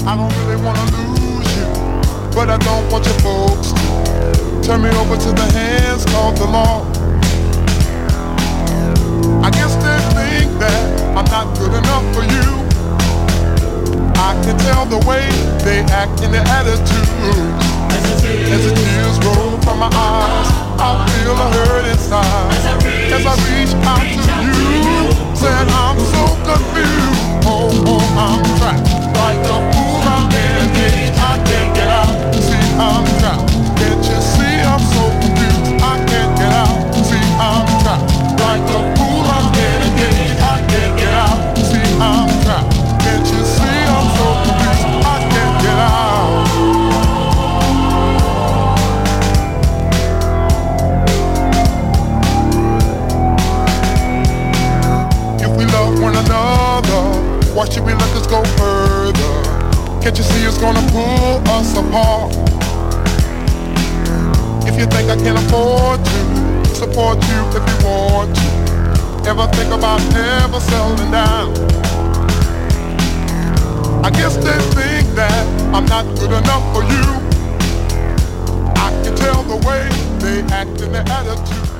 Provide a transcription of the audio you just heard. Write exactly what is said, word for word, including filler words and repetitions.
I don't really wanna lose you, but I don't want your folks to turn me over to the hands of the law. I guess they think that I'm not good enough for you. I can tell the way they act in their attitude. As the tears roll from my eyes, I feel a hurt inside. As I reach out to you, said I'm so confused. Oh, oh, I'm trapped. Like a fool, I'm in a cage, I can't get out. See, I'm trapped. Can't you see I'm so confused? I can't get out. See, I'm trapped. Like a fool, I'm in a cage, I can't get out. See, I'm trapped. Can't you see I'm so confused? I can't get out. Love one another, why should we let this go further? Can't you see it's gonna pull us apart? If you think I can afford to support you if you want to, ever think about never settling down? I guess they think that I'm not good enough for you. I can tell the way they act in their attitude.